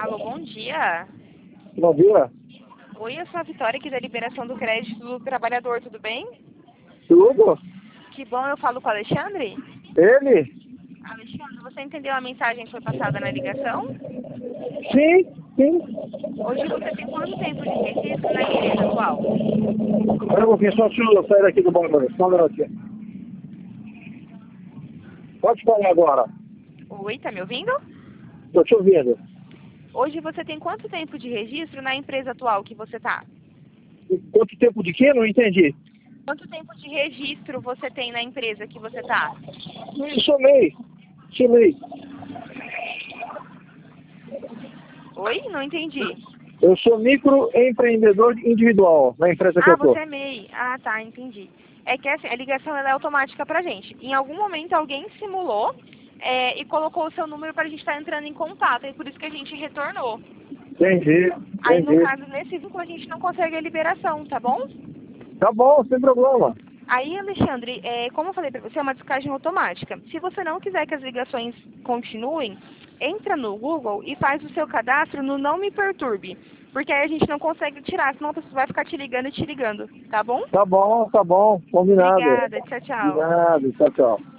Alô, bom dia. Bom dia. Oi, eu sou a Vitória aqui da Liberação do Crédito do Trabalhador, tudo bem? Tudo? Que bom, eu falo com o Alexandre. Ele? Alexandre, você entendeu a mensagem que foi passada na ligação? Sim, sim. Hoje você tem quanto tempo de registro na empresa atual? Espera um pouquinho, só deixa eu sair daqui do banco. Só um minutinho. Pode falar agora. Oi, tá me ouvindo? Estou te ouvindo. Hoje você tem quanto tempo de registro na empresa atual que você tá? Quanto tempo de quê? Não entendi. Quanto tempo de registro você tem na empresa que você tá? Somei. Oi? Não entendi. Eu sou microempreendedor individual na empresa que Ah, eu você tô. é MEI. Ah, tá, entendi. É que assim, a ligação ela é automática pra gente. Em algum momento alguém simulou e colocou o seu número pra gente estar entrando em contato, e por isso que a gente retornou. Entendi, Aí, no entendi. caso, nesse vínculo, a gente não consegue a liberação, tá bom? Tá bom, sem problema. Aí, Alexandre, como eu falei pra você, é uma descagem automática. Se você não quiser que as ligações continuem, entra no Google e faz o seu cadastro no Não Me Perturbe. Porque aí a gente não consegue tirar, senão a pessoa vai ficar te ligando e te ligando, tá bom? Tá bom, combinado. Obrigada, tchau, tchau. Combinado, tchau, tchau.